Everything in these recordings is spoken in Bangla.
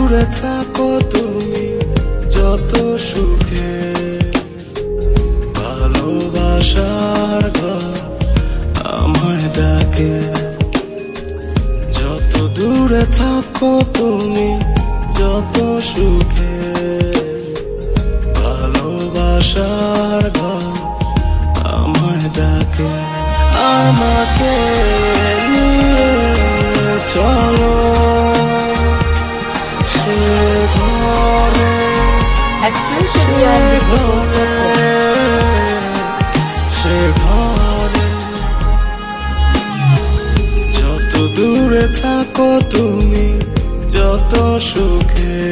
দূরে থাকো তুমি যত সুখে, ভালোবাসার ঘর আমায় ডাকে। যত দূরে থাকো তুমি যত সুখে, ভালোবাসার ঘর আমায় ডাকে। আমাকে নিয়ে চলো সে ঘরে, সে ঘরে। যত দূরে থাকো তুমি যত সুখে,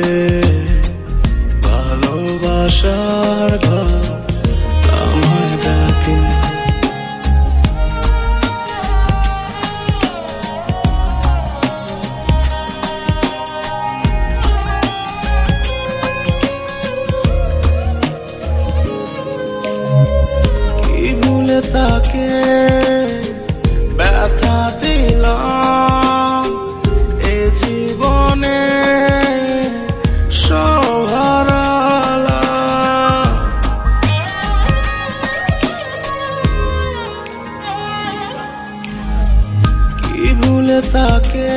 ভালোবাসার ঘর আমায় ডাকে। কি ভুলে তাকে ব্যথা দিলাম এ জীবনে, সব হারালাম। কি ভুলে তাকে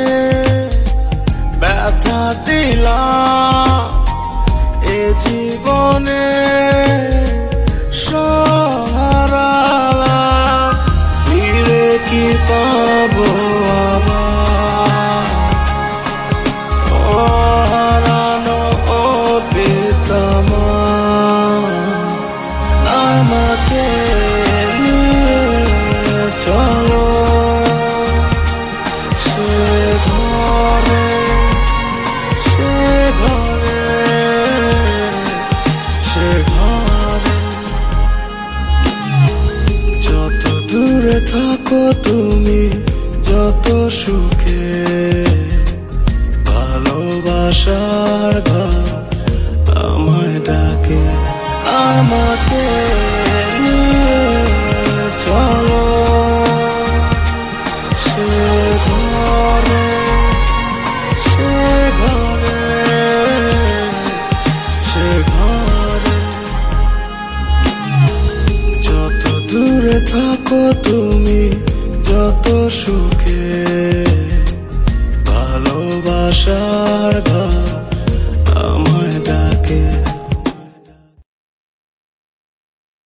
ব্যথা দিলাম এ জীবনে, সব হারালাম। ফিরে কি পাবো আবার হারানো অতীত আমার? আমাকে নিয়ে চলো সে ঘরে, সে ঘরে, সে ঘরে। যত দূরে থাকো তুমি যত সুখে, ভালোবাসার ঘর আমায় ডাকে। আমাকে নিয়ে চলো সে ঘরে, সে ঘরে, সে ঘরে। যত দূরে থাকো তুমি যত সুখে, ভালোবাসার ঘর